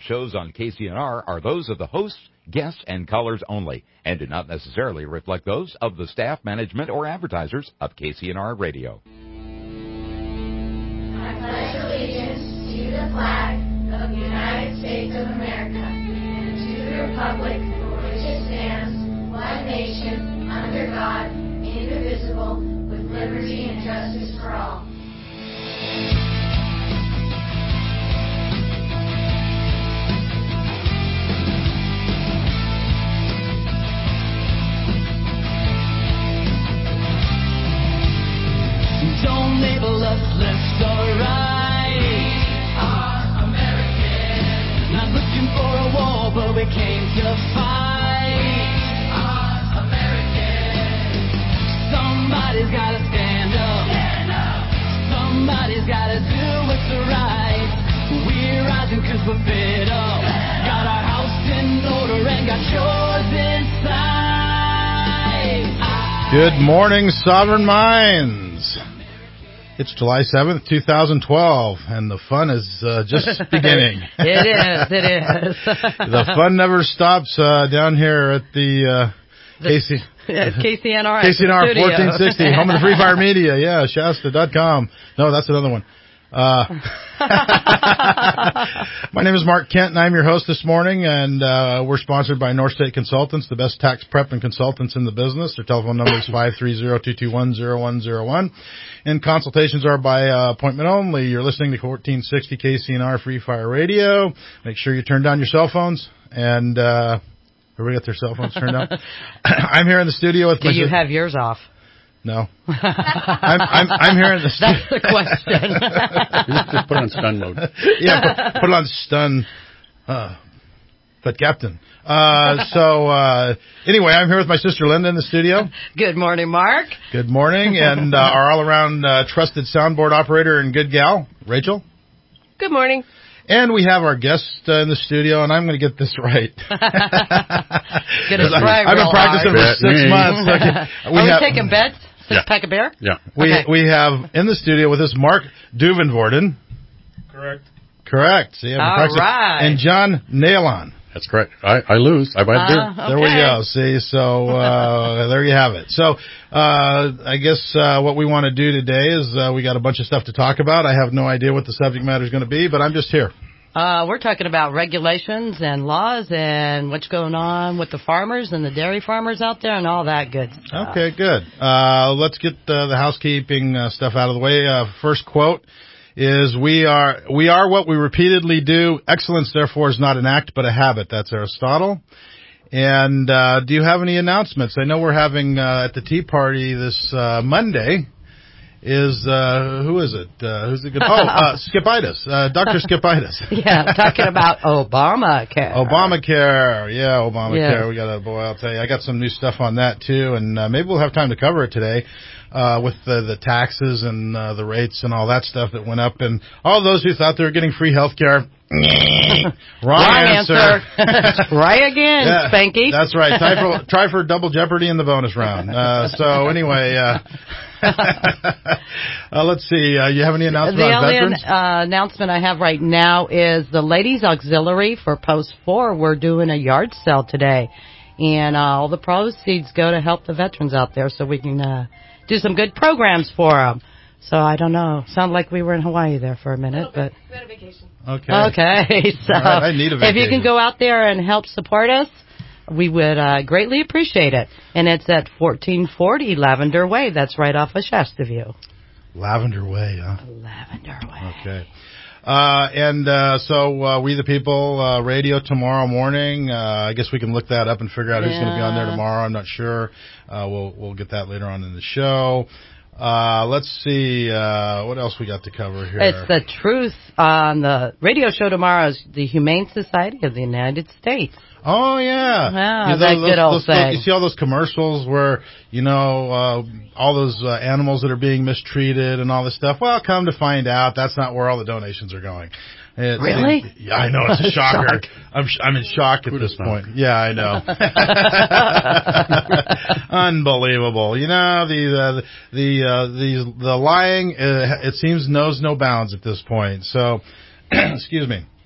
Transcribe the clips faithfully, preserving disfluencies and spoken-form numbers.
shows on K C N R are those of the hosts, guests, and callers only, and do not necessarily reflect those of the staff, management, or advertisers of K C N R Radio. I pledge allegiance to the flag of the United States of America and to the republic for which it stands, one nation, under God, indivisible, with liberty and justice for all. Don't label us left or right. We are American. Not looking for a war, but we came to fight. We are American. Somebody's gotta stand up. Stand up. Somebody's gotta do what's right. We're rising cause we're fed up. Stand got our house in order and got yours inside. Good morning, Sovereign Minds. It's July seventh, twenty twelve, and the fun is uh, just beginning. It is, it is. The fun never stops uh, down here at the, uh, the K C, K C N R K C N R fourteen sixty, home of the Free Fire Media, yeah, Shasta dot com. No, that's another one. Uh, my name is Mark Kent, and I'm your host this morning, and uh, we're sponsored by North State Consultants, the best tax prep and consultants in the business. Their telephone number is five three zero, two two one, zero one zero one, and consultations are by uh, appointment only. You're listening to fourteen sixty K C N R Free Fire Radio. Make sure you turn down your cell phones, and uh, everybody got their cell phones turned down. I'm here in the studio with Do my you si- have yours off? No. I'm, I'm, I'm here in the studio. That's the question. just, just put it on stun mode. Yeah, put, put it on stun. Uh, but Captain. Uh, so, uh, anyway, I'm here with my sister Linda in the studio. Good morning, Mark. Good morning. And uh, our all-around uh, trusted soundboard operator and good gal, Rachel. Good morning. And we have our guest uh, in the studio, and I'm going to get this right. Get it right. I've been practicing hard. for six me. months. Okay. We Are we have, taking bets? Six Yeah. pack of beer? Yeah. We Okay. we have in the studio with us Mark Duvenvoorden. Correct. Correct. See, I've been All practicing. right. And John Nailon. That's correct. I, I lose. I buy Uh, beer. okay. There we go. See, so uh, there you have it. So uh, I guess uh, what we want to do today is uh, we got a bunch of stuff to talk about. I have no idea what the subject matter is going to be, but I'm just here. Uh, we're talking about regulations and laws and what's going on with the farmers and the dairy farmers out there and all that good stuff. Okay, good. Uh, let's get uh, the housekeeping uh, stuff out of the way. Uh, first quote is, we are we are what we repeatedly do. Excellence, therefore, is not an act but a habit. That's Aristotle. And uh, do you have any announcements? I know we're having uh, at the Tea Party this uh, Monday. Is, uh, who is it? Uh, who's it good? Oh, uh, Skipitis, uh, Doctor Skipitis. Yeah, talking about Obamacare. Obamacare. Yeah, Obamacare. Yeah. We got a, boy, I'll tell you, I got some new stuff on that too, and uh, maybe we'll have time to cover it today, uh, with the, the taxes and, uh, the rates and all that stuff that went up, and all those who thought they were getting free health care. Wrong, Wrong answer. answer. Try again, Yeah, Spanky. That's right. Try for, try for double jeopardy in the bonus round. Uh, so anyway, uh, uh, let's see. Uh, you have any announcements The on only veterans? uh, announcement I have right now is the Ladies Auxiliary for Post four. We're doing a yard sale today, and uh, all the proceeds go to help the veterans out there so we can uh, do some good programs for them. So I don't know. Sounded like we were in Hawaii there for a minute, but We had a vacation. Okay. okay. So All right, I need a if you vacation. can go out there and help support us, we would uh, greatly appreciate it. And it's at fourteen forty Lavender Way. That's right off of Shasta View. Lavender Way, huh? Lavender Way. Okay. Uh, and, uh, so, uh, We the People, uh, radio tomorrow morning. Uh, I guess we can look that up and figure out who's going to be on there Yeah. tomorrow. I'm not sure. Uh, we'll, we'll get that later on in the show. Uh, let's see, uh, what else we got to cover here? It's the truth on the radio show tomorrow is the Humane Society of the United States. Oh, yeah. Yeah, You know, that those, good old those, thing. You see all those commercials where, you know, uh, all those uh, animals that are being mistreated and all this stuff. Well, come to find out, that's not where all the donations are going. It's, Really? It, yeah, I know, it's a shocker. Shock. I'm sh- I'm in shock at Who'd have this thought? point. Yeah, I know. Unbelievable. You know, the uh, the uh, the the lying, uh, it seems knows no bounds at this point. So, excuse me.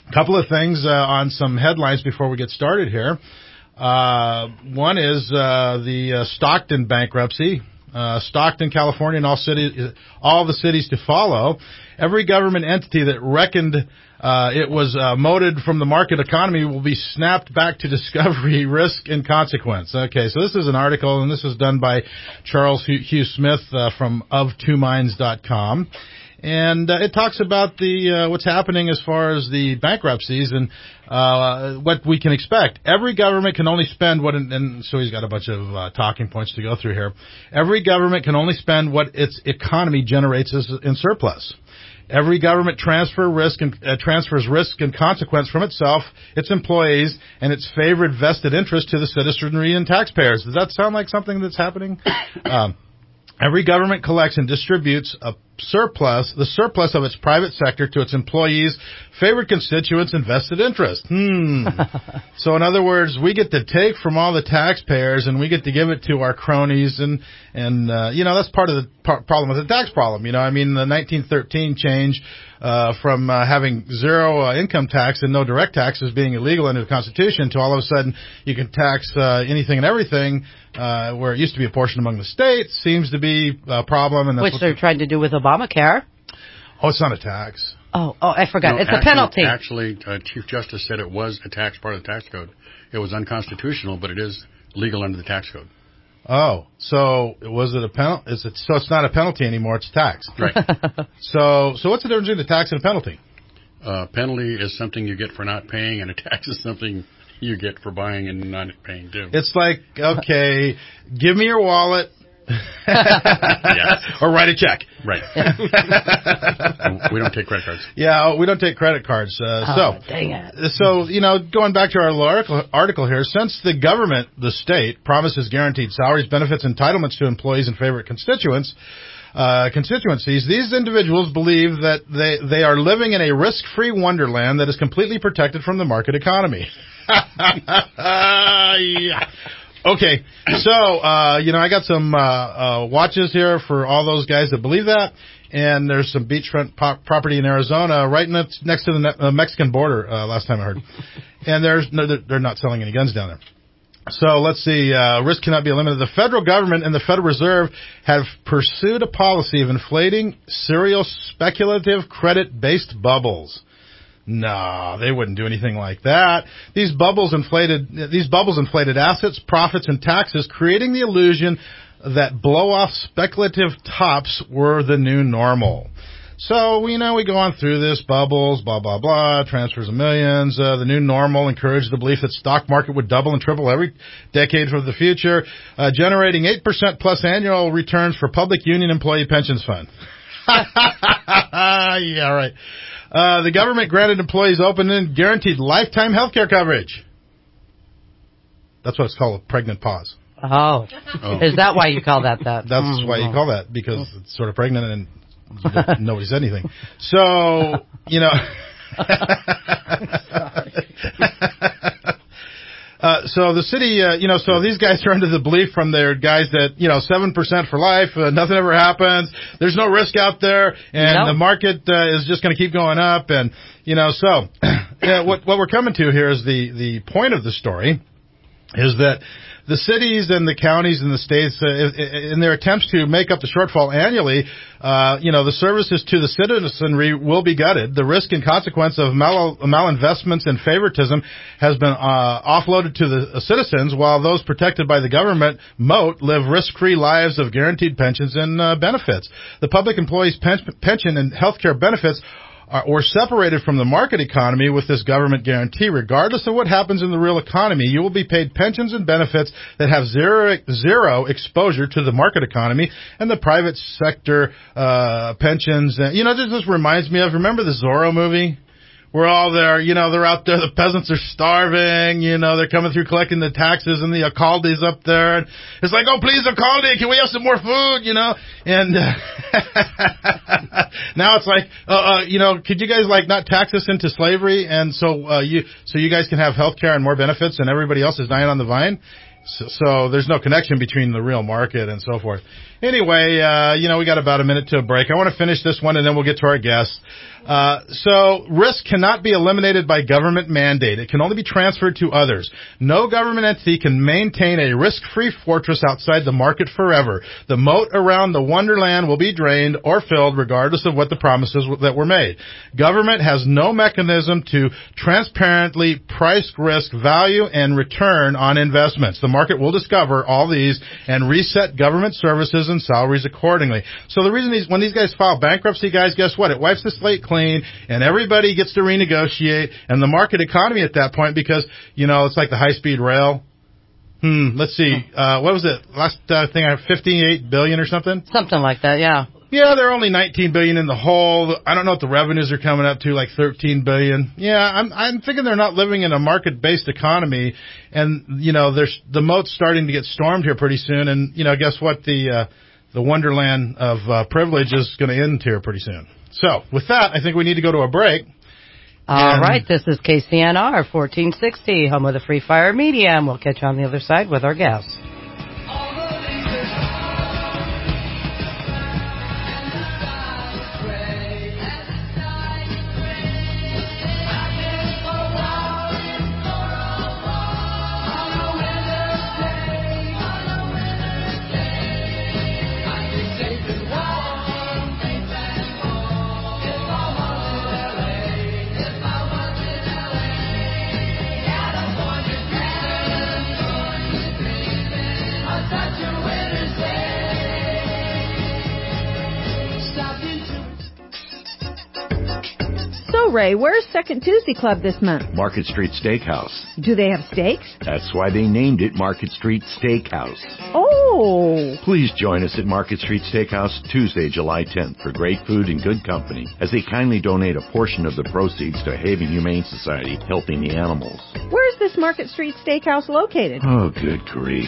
A couple of things uh, on some headlines before we get started here. Uh, one is uh, the uh, Stockton bankruptcy. Uh, Stockton, California, and all cities, all the cities to follow. Every government entity that reckoned uh, it was uh, moted from the market economy will be snapped back to discovery, risk, and consequence. Okay, so this is an article, and this is done by Charles Hugh Smith uh, from of two minds dot com. And uh, it talks about the uh, what's happening as far as the bankruptcies and uh, what we can expect. Every government can only spend what, in, and so he's got a bunch of uh, talking points to go through here. Every government can only spend what its economy generates as, in surplus. Every government transfer risk and uh, transfers risk and consequence from itself, its employees, and its favored vested interest to the citizenry and taxpayers. Does that sound like something that's happening? um, every government collects and distributes a surplus, the surplus of its private sector to its employees, favored constituents, and vested interest. Hmm. So in other words, we get to take from all the taxpayers and we get to give it to our cronies, and and uh, you know, that's part of the par- problem with the tax problem. You know, I mean, the nineteen thirteen change uh, from uh, having zero uh, income tax and no direct taxes being illegal under the Constitution to all of a sudden you can tax uh, anything and everything. Uh, where it used to be apportioned among the states seems to be a problem, and that's Which what they're the, trying to do with Obamacare. Oh, it's not a tax. Oh, oh, I forgot. No, it's actually, a penalty. Actually, uh, Chief Justice said it was a tax, part of the tax code. It was unconstitutional, but it is legal under the tax code. Oh, so was it a penalty? Is it, so it's not a penalty anymore, it's tax. Right. so so what's the difference between a tax and a penalty? Uh, penalty is something you get for not paying, and a tax is something you get for buying and not paying too. It's like, okay, give me your wallet. Yes. Or write a check. Right. We don't take credit cards. Yeah, we don't take credit cards. Uh, oh, so, dang it. so, you know, going back to our article, article here, since the government, the state, promises guaranteed salaries, benefits, entitlements to employees and favorite constituents, Uh, constituencies, these individuals believe that they, they are living in a risk-free wonderland that is completely protected from the market economy. Yeah. Okay, so, uh, you know, I got some uh, uh, watches here for all those guys that believe that, and there's some beachfront po- property in Arizona right next to the ne- uh, Mexican border, uh, last time I heard. And there's no, they're not selling any guns down there. So let's see, uh, risk cannot be eliminated. The federal government and the Federal Reserve have pursued a policy of inflating serial speculative credit-based bubbles. No, they wouldn't do anything like that. These bubbles inflated, these bubbles inflated assets, profits, and taxes, creating the illusion that blow-off speculative tops were the new normal. So, you know, we go on through this, bubbles, blah, blah, blah, transfers of millions. Uh, the new normal encouraged the belief that stock market would double and triple every decade for the future, uh, generating eight percent plus annual returns for public union employee pensions fund. Yeah, right. Uh, the government granted employees open and guaranteed lifetime health care coverage. That's what it's called, a pregnant pause. Oh. Oh. Is that why you call that that? That's Mm. why you call that, because it's sort of pregnant and nobody said anything. So, you know. uh, so the city, uh, you know, so these guys are under the belief from their guys that, you know, seven percent for life, uh, nothing ever happens, there's no risk out there, and Nope. the market uh, is just going to keep going up. And, you know, so yeah, what, what we're coming to here is the, the point of the story is that the cities and the counties and the states, uh, in their attempts to make up the shortfall annually, uh, you know, the services to the citizenry will be gutted. The risk and consequence of mal- malinvestments and favoritism has been uh, offloaded to the citizens, while those protected by the government moat live risk-free lives of guaranteed pensions and uh, benefits. The public employees' pen- pension and health care benefits Uh, or separated from the market economy with this government guarantee. Regardless of what happens in the real economy, you will be paid pensions and benefits that have zero, zero exposure to the market economy and the private sector uh, pensions. Uh, you know, this, this reminds me of, remember the Zorro movie? We're all there, you know, they're out there, the peasants are starving, you know, they're coming through collecting the taxes, and the Alcalde's up there, and it's like, oh, please, Alcalde, can we have some more food, you know? And uh, now it's like, uh, uh, you know, could you guys, like, not tax us into slavery, and so uh, you so you guys can have health care and more benefits, and everybody else is dying on the vine? So, so there's no connection between the real market and so forth. Anyway, uh, you know, we got about a minute to a break. I want to finish this one, and then we'll get to our guests. Uh, so risk cannot be eliminated by government mandate. It can only be transferred to others. No government entity can maintain a risk-free fortress outside the market forever. The moat around the wonderland will be drained or filled regardless of what the promises that were made. Government has no mechanism to transparently price risk, value, and return on investments. The market will discover all these and reset government services and salaries accordingly. So the reason these, when these guys file bankruptcy, guys, guess what? It wipes the slate clean. And everybody gets to renegotiate, and the market economy at that point, because, you know, it's like the high-speed rail. Hmm, let's see. Uh, what was it? Last uh, thing, I have fifty-eight billion or something? Something like that, yeah. Yeah, they're only nineteen billion in the hole. I don't know what the revenues are coming up to, like thirteen billion. Yeah, I'm I'm thinking they're not living in a market-based economy, and, you know, there's the moat's starting to get stormed here pretty soon, and, you know, guess what? The uh, the wonderland of uh, privilege is going to end here pretty soon. So, with that, I think we need to go to a break. All right, this is K C N R fourteen sixty, home of the Free Fire Media, and we'll catch you on the other side with our guests. Ray, where's Second Tuesday Club this month? Market Street Steakhouse. Do they have steaks? That's why they named it Market Street Steakhouse. Oh! Please join us at Market Street Steakhouse Tuesday, July tenth for great food and good company as they kindly donate a portion of the proceeds to Haven Humane Society helping the animals. Where's this Market Street Steakhouse located? Oh, good grief.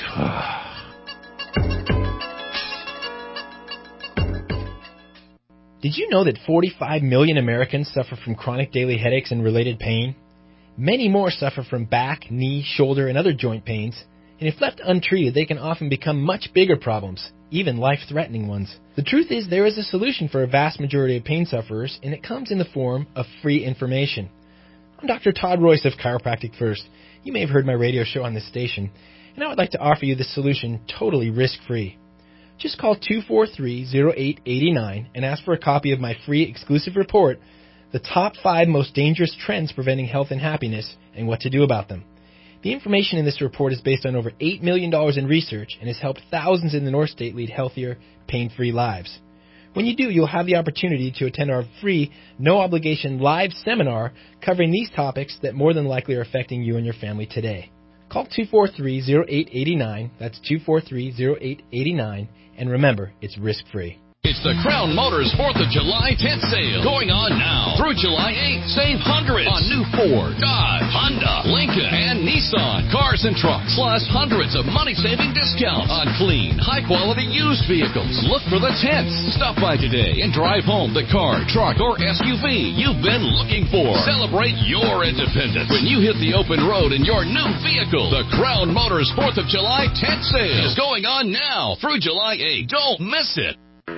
Did you know that forty-five million Americans suffer from chronic daily headaches and related pain? Many more suffer from back, knee, shoulder, and other joint pains, and if left untreated, they can often become much bigger problems, even life-threatening ones. The truth is there is a solution for a vast majority of pain sufferers, and it comes in the form of free information. I'm Doctor Todd Royce of Chiropractic First. You may have heard my radio show on this station, and I would like to offer you this solution totally risk-free. Just call two four three, zero eight eight nine and ask for a copy of my free exclusive report, The Top five Most Dangerous Trends Preventing Health and Happiness and What to Do About Them. The information in this report is based on over eight million dollars in research and has helped thousands in the North State lead healthier, pain-free lives. When you do, you'll have the opportunity to attend our free, no-obligation live seminar covering these topics that more than likely are affecting you and your family today. Call two four three, zero eight eight nine, that's two four three, zero eight eight nine, and remember, it's risk-free. It's the Crown Motors fourth of July tent sale going on now. Through July eighth, save hundreds on new Ford, Dodge, Honda, Lincoln, and Nissan cars and trucks. Plus hundreds of money-saving discounts on clean, high-quality used vehicles. Look for the tents. Stop by today and drive home the car, truck, or S U V you've been looking for. Celebrate your independence when you hit the open road in your new vehicle. The Crown Motors fourth of July tent sale is going on now through July eighth. Don't miss it.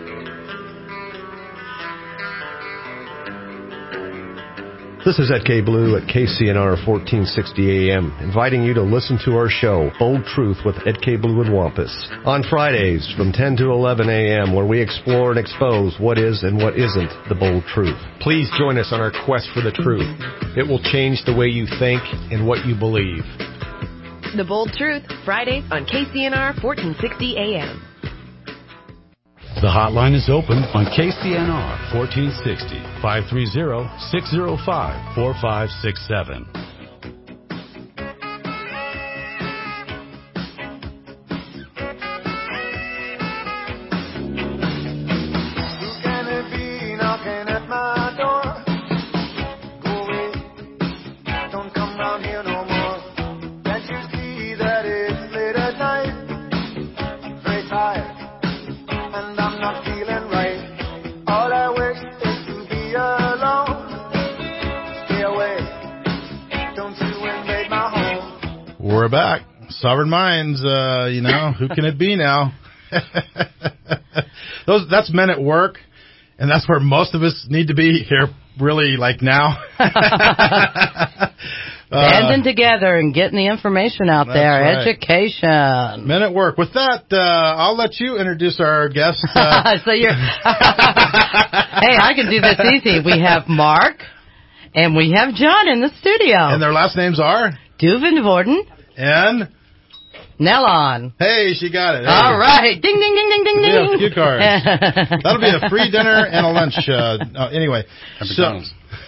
This is Ed K. Blue at K C N R fourteen sixty A M, inviting you to listen to our show, Bold Truth with Ed K. Blue and Wampus, on Fridays from ten to eleven A M, where we explore and expose what is and what isn't the bold truth. Please join us on our quest for the truth. It will change the way you think and what you believe. The Bold Truth, Fridays on K C N R fourteen sixty A M. The hotline is open on K C N R fourteen sixty, five three zero, six zero five, four five six seven. We're back. Sovereign Minds, uh, you know, who can it be now? Those, that's men at work, and that's where most of us need to be here really like now. Banding uh, together and getting the information out there. Right. Education. Men at work. With that, uh, I'll let you introduce our guest. Uh, so you're. Hey, I can do this easy. We have Mark and we have John in the studio. And their last names are? Duvenvorden. And? Nellon. Hey, she got it. Hey. All right. Ding, ding, ding, ding, ding, ding. Yeah, a few cards. That'll be a free dinner and a lunch. Uh, uh, anyway. So,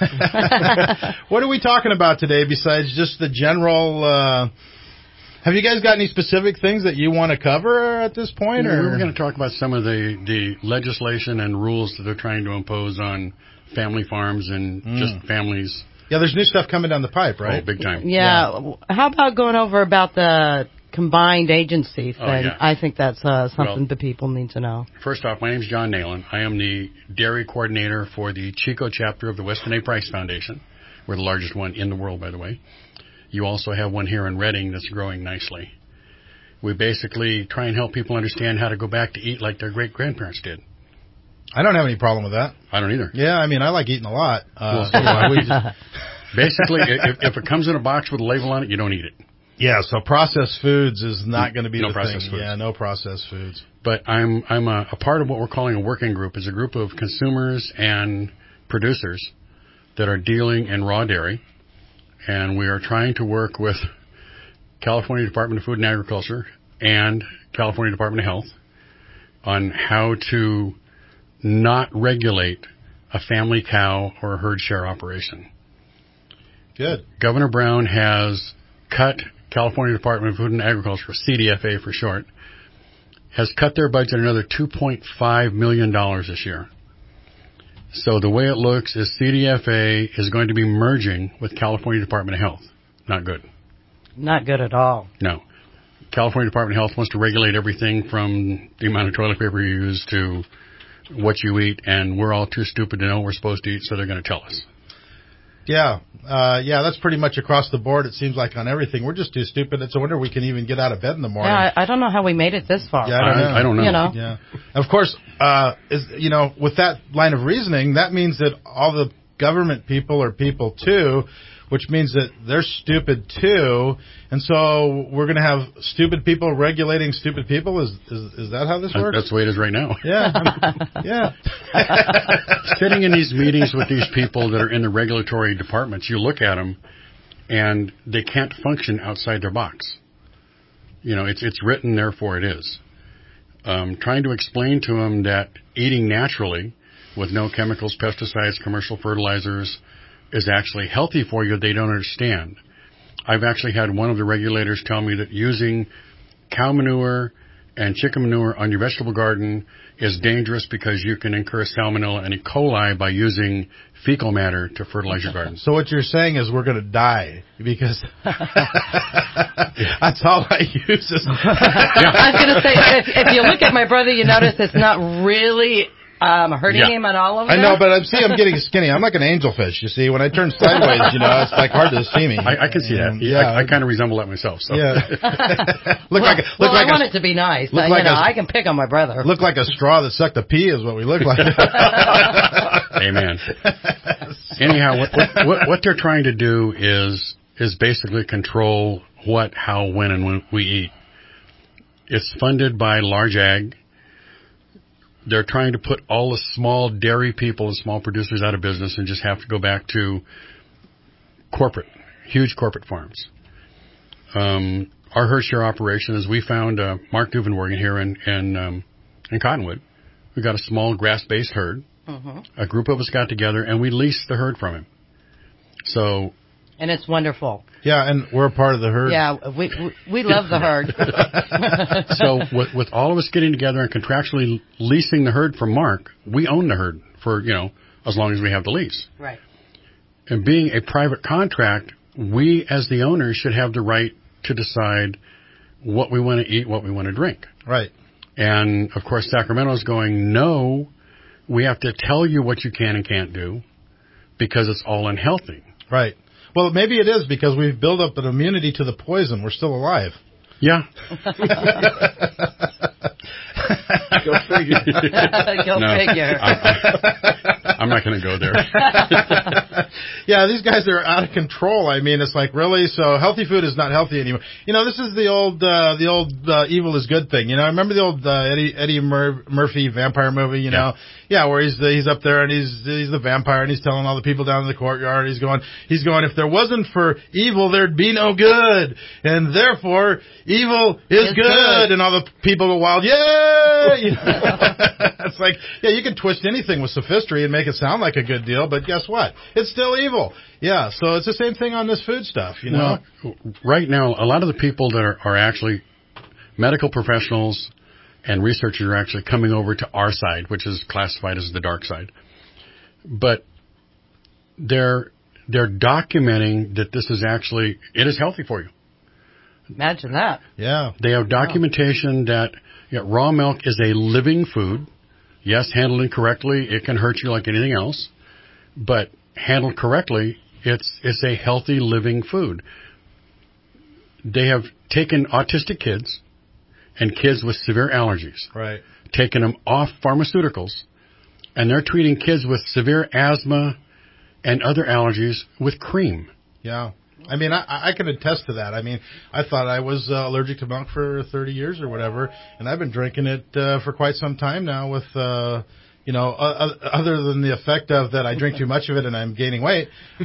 what are we talking about today besides just the general... Uh, have you guys got any specific things that you want to cover at this point? Yeah, or? We're going to talk about some of the, the legislation and rules that they're trying to impose on family farms and mm. just families. Yeah, there's new stuff coming down the pipe, right? Oh, big time. Yeah. yeah. How about going over about the combined agency thing? Oh, yeah. I think that's uh, something well, the people need to know. First off, my name is John Nalen. I am the dairy coordinator for the Chico chapter of the Weston A. Price Foundation. We're the largest one in the world, by the way. You also have one here in Reading that's growing nicely. We basically try and help people understand how to go back to eat like their great-grandparents did. I don't have any problem with that. I don't either. Yeah, I mean, I like eating a lot. Uh, well, so we just, basically, if, if it comes in a box with a label on it, you don't eat it. Yeah, so processed foods is not going to be no the processed thing. Foods. Yeah, no processed foods. But I'm I'm a, a part of what we're calling a working group. It's a group of consumers and producers that are dealing in raw dairy, and we are trying to work with California Department of Food and Agriculture and California Department of Health on how to not regulate a family cow or a herd share operation. Good. Governor Brown has cut California Department of Food and Agriculture, C D F A for short, has cut their budget another two point five million dollars this year. So the way it looks is C D F A is going to be merging with California Department of Health. Not good. Not good at all. No. California Department of Health wants to regulate everything from the amount of toilet paper you use to what you eat, and we're all too stupid to know what we're supposed to eat, so they're going to tell us. Yeah, uh, yeah, that's pretty much across the board. It seems like on everything, we're just too stupid. It's a wonder we can even get out of bed in the morning. Yeah, I, I don't know how we made it this far. Yeah, I don't know. I, I don't know. You know. Yeah, of course. Uh, is you know, with that line of reasoning, that means that all the government people are people too, which means that they're stupid too, and so we're going to have stupid people regulating stupid people. Is is, is that how this works? That's the way it is right now. Yeah, yeah. Sitting in these meetings with these people that are in the regulatory departments, you look at them, and they can't function outside their box. You know, it's it's written, therefore it is. Um, trying to explain to them that eating naturally, with no chemicals, pesticides, commercial fertilizers, is actually healthy for you, they don't understand. I've actually had one of the regulators tell me that using cow manure and chicken manure on your vegetable garden is dangerous because you can incur salmonella and E. coli by using fecal matter to fertilize your garden. So what you're saying is we're going to die because that's all I use. Is yeah. I was going to say, if, if you look at my brother, you notice it's not really... Um, hurting yeah. him at all over I there? know, but I see I'm getting skinny. I'm like an angelfish, you see. When I turn sideways, you know, it's like hard to see me. I, I can see and, that. Yeah, I, I kind of resemble that myself. So. Yeah. look well, like, look well like I a, want it to be nice. Uh, like you know, a, I can pick on my brother. Look like a straw that sucked a pea is what we look like. Amen. Anyhow, what, what, what, what they're trying to do is is basically control what, how, when, and when we eat. It's funded by large ag. They're trying to put all the small dairy people and small producers out of business and just have to go back to corporate, huge corporate farms. Um, our herd share operation is we found uh, Mark Duvenvorden here in in, um, in Cottonwood. We got a small grass-based herd. Mm-hmm. A group of us got together and we leased the herd from him. So. And it's wonderful. Yeah, and we're a part of the herd. Yeah, we we, we love the herd. So with, with all of us getting together and contractually leasing the herd from Mark, we own the herd for, you know, as long as we have the lease. Right. And being a private contract, we as the owners should have the right to decide what we want to eat, what we want to drink. Right. And, of course, Sacramento's going, no, we have to tell you what you can and can't do because it's all unhealthy. Right. Well, maybe it is because we've built up an immunity to the poison. We're still alive. Yeah. Go figure. Go No, figure. I'm, I'm not going to go there. Yeah, these guys are out of control. I mean, it's like, really? So healthy food is not healthy anymore. You know, this is the old, uh, the old uh, evil is good thing. You know, I remember the old uh, Eddie Eddie Mur- Murphy vampire movie. You know, yeah, where he's he's up there and he's he's the vampire and he's telling all the people down in the courtyard. He's going, he's going. If there wasn't for evil, there'd be no good, and therefore evil is It's good. good. And all the people go wild. Yay! You know? It's like, yeah, you can twist anything with sophistry and make it sound like a good deal, but guess what? It's still evil. Yeah, so it's the same thing on this food stuff, you know? Well, right now, a lot of the people that are, are actually medical professionals and researchers are actually coming over to our side, which is classified as the dark side. But they're they're documenting that this is actually, it is healthy for you. Imagine that. Yeah. They have documentation that yeah, raw milk is a living food. Yes, handled incorrectly, it can hurt you like anything else. But handled correctly, it's it's a healthy living food. They have taken autistic kids and kids with severe allergies, Right. taken them off pharmaceuticals, and they're treating kids with severe asthma and other allergies with cream. Yeah. I mean, I, I can attest to that. I mean, I thought I was uh, allergic to milk for thirty years or whatever, and I've been drinking it uh, for quite some time now with, uh, you know, uh, other than the effect of that I drink too much of it and I'm gaining weight. But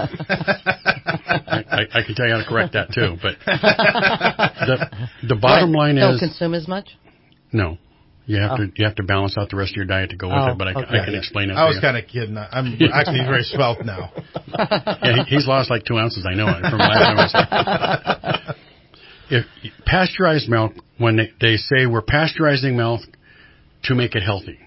I, I, I can tell you how to correct that too. But the, the bottom What? line Don't is consume as much? no. You have Oh. to you have to balance out the rest of your diet to go with Oh, it. But I, can- okay. I can explain it. I to was you. kind of kidding. I'm actually very svelte now. Yeah, he, he's lost like two ounces. I know it from last time I saw. If pasteurized milk, when they, they say we're pasteurizing milk to make it healthy,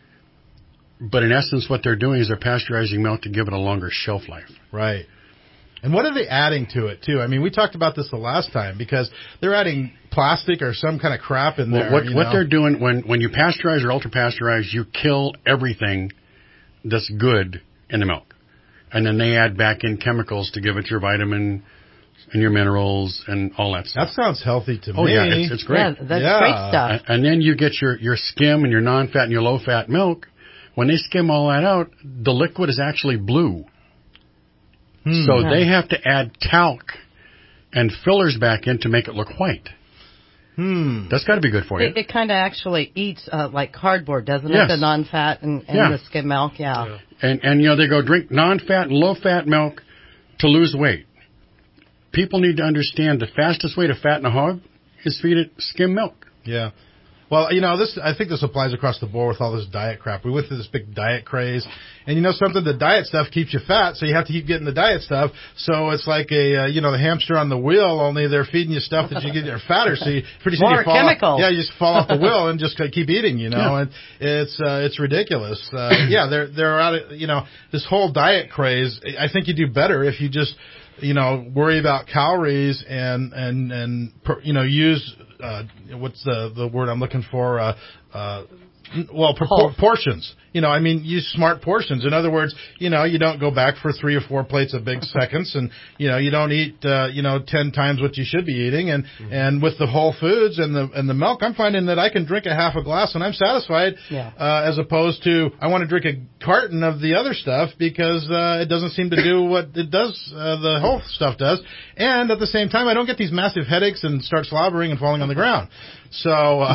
but in essence, what they're doing is they're pasteurizing milk to give it a longer shelf life. Right. And what are they adding to it, too? I mean, we talked about this the last time because they're adding plastic or some kind of crap in there. Well, what you what know? they're doing when when you pasteurize or ultra pasteurize, you kill everything that's good in the milk, and then they add back in chemicals to give it your vitamin and your minerals and all that stuff. That sounds healthy to Oh me. yeah, it's, it's great. Yeah, that's Yeah. great stuff. And, and then you get your your skim and your non-fat and your low-fat milk. When they skim all that out, the liquid is actually blue. Hmm. So Yeah. they have to add talc and fillers back in to make it look white. Hmm. That's got to be good for you. It, it kind of actually eats uh, like cardboard, doesn't Yes. it? The non-fat and, and Yeah. the skim milk, yeah. And and you know they go drink non-fat and low-fat milk to lose weight. People need to understand the fastest way to fatten a hog is feed it skim milk. Yeah. Well, you know, this I think this applies across the board with all this diet crap. We went through this big diet craze, and you know something, the diet stuff keeps you fat, so you have to keep getting the diet stuff. So it's like a uh, you know the hamster on the wheel, only they're feeding you stuff that you get you're fatter. So you pretty soon More you fall chemicals. Off, yeah, you just fall off the wheel and just keep eating. You know, Yeah. and it's uh, it's ridiculous. Uh, yeah, they're they're out of, you know this whole diet craze. I think you do better if you just you know worry about calories and and and you know use. Uh, what's the the word I'm looking for? Uh, uh, well, propor- portions. You know, I mean, use smart portions. In other words, you know, you don't go back for three or four plates of big seconds, and you know, you don't eat, uh, you know, ten times what you should be eating. And mm-hmm. and with the whole foods and the and the milk, I'm finding that I can drink a half a glass and I'm satisfied. Yeah. Uh, as opposed to I want to drink a carton of the other stuff because uh, it doesn't seem to do what it does. Uh, the whole stuff does, and at the same time, I don't get these massive headaches and start slobbering and falling on the ground. So uh,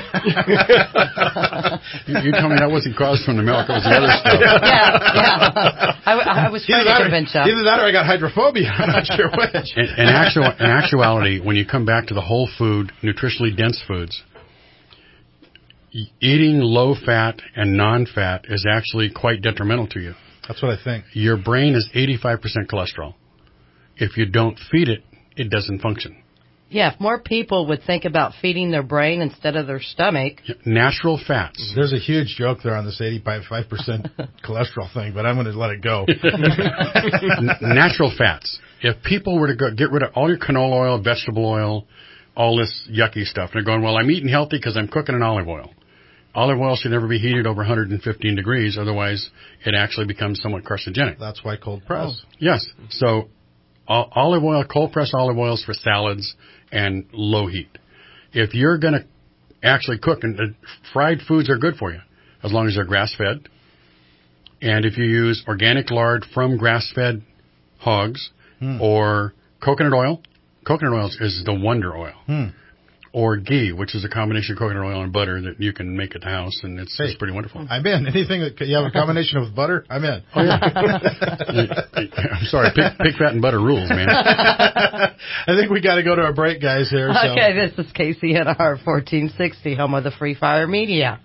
you, you told me that wasn't caused from the milk; it was the other stuff. Yeah, yeah. I, I was trying either to convince you. Or, either that or I got hydrophobia. I'm not sure which. In, in, actual, in actuality, when you come back to the whole food, nutritionally dense foods, e- eating low-fat and non-fat is actually quite detrimental to you. That's what I think. Your brain is eighty-five percent cholesterol. If you don't feed it, it doesn't function. Yeah, if more people would think about feeding their brain instead of their stomach. Natural fats. There's a huge joke there on this eighty-five percent cholesterol thing, but I'm going to let it go. N- natural fats. If people were to go, get rid of all your canola oil, vegetable oil, all this yucky stuff, and they're going, well, I'm eating healthy because I'm cooking in olive oil. Olive oil should never be heated over one hundred fifteen degrees, otherwise it actually becomes somewhat carcinogenic. That's why cold press. Oh. Yes. So o- olive oil, cold press olive oils for salads and low heat. If you're going to actually cooked. And uh, fried foods are good for you as long as they're grass-fed. And if you use organic lard from grass-fed hogs Hmm. or coconut oil, coconut oil is the wonder oil. Hmm. Or ghee, which is a combination of coconut oil and butter that you can make at the house, and it's, Hey, it's pretty wonderful. I'm in. Anything that you have a combination of butter, I'm in. Oh, yeah. I'm sorry, pig, pig fat and butter rules, man. I think we got to go to a break, guys, here. So. Okay, this is K C N R fourteen sixty, home of the Free Fire Media.